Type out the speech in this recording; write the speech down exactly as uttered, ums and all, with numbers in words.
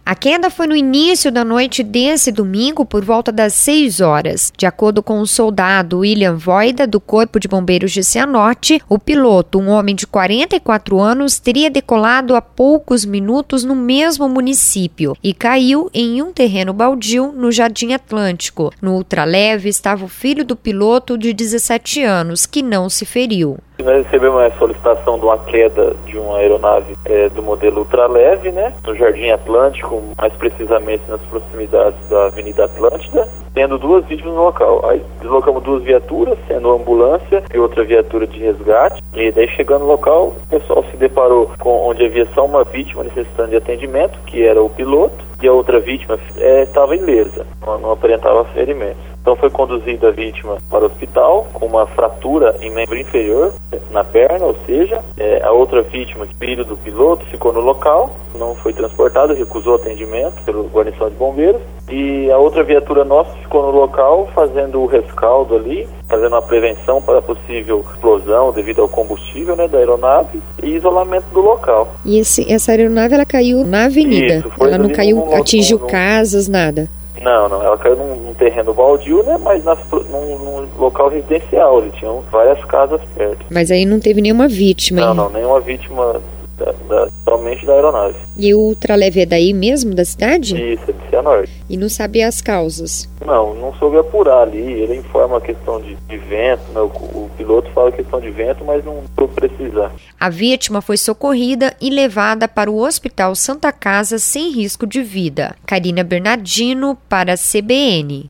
A queda foi no início da noite desse domingo, por volta das seis horas. De acordo com o soldado William Voida, do Corpo de Bombeiros de Cianorte, o piloto, um homem de quarenta e quatro anos, teria decolado há poucos minutos no mesmo município e caiu em um terreno baldio no Jardim Atlântico. No ultraleve estava o filho do piloto de dezessete anos, que não se feriu. Nós recebemos a solicitação de uma queda de uma aeronave é, do modelo ultraleve, né, no Jardim Atlântico, mais precisamente nas proximidades da Avenida Atlântida, tendo duas vítimas no local. Aí deslocamos duas viaturas, sendo uma ambulância e outra viatura de resgate, e daí chegando no local, o pessoal se deparou com onde havia só uma vítima necessitando de atendimento, que era o piloto, e a outra vítima estava é, ilesa, não, não aparentava ferimentos. Então foi conduzida a vítima para o hospital com uma fratura em membro inferior, na perna, ou seja, é, a outra vítima, filho do piloto, ficou no local, não foi transportada, recusou atendimento pelo guarnição de bombeiros, e a outra viatura nossa ficou no local fazendo o rescaldo ali, fazendo uma prevenção para possível explosão devido ao combustível, né, da aeronave e isolamento do local. E esse, essa aeronave ela caiu na avenida? Isso, ela não caiu, no, atingiu no, casas, nada? Não, não, ela caiu num, num terreno baldio, né, mas nas, num, num local residencial, ele tinha várias casas perto. Mas aí não teve nenhuma vítima? Não, hein? não, nenhuma vítima da, da, somente da aeronave. E o ultraleve é daí mesmo, da cidade? Isso, é de Cianorte. E não sabia as causas? Não, não soube apurar ali, ele informa a questão de, de vento, né, o, o piloto fala a questão de vento, mas não soube precisar. A vítima foi socorrida e levada para o Hospital Santa Casa sem risco de vida. Karina Bernardino para a C B N.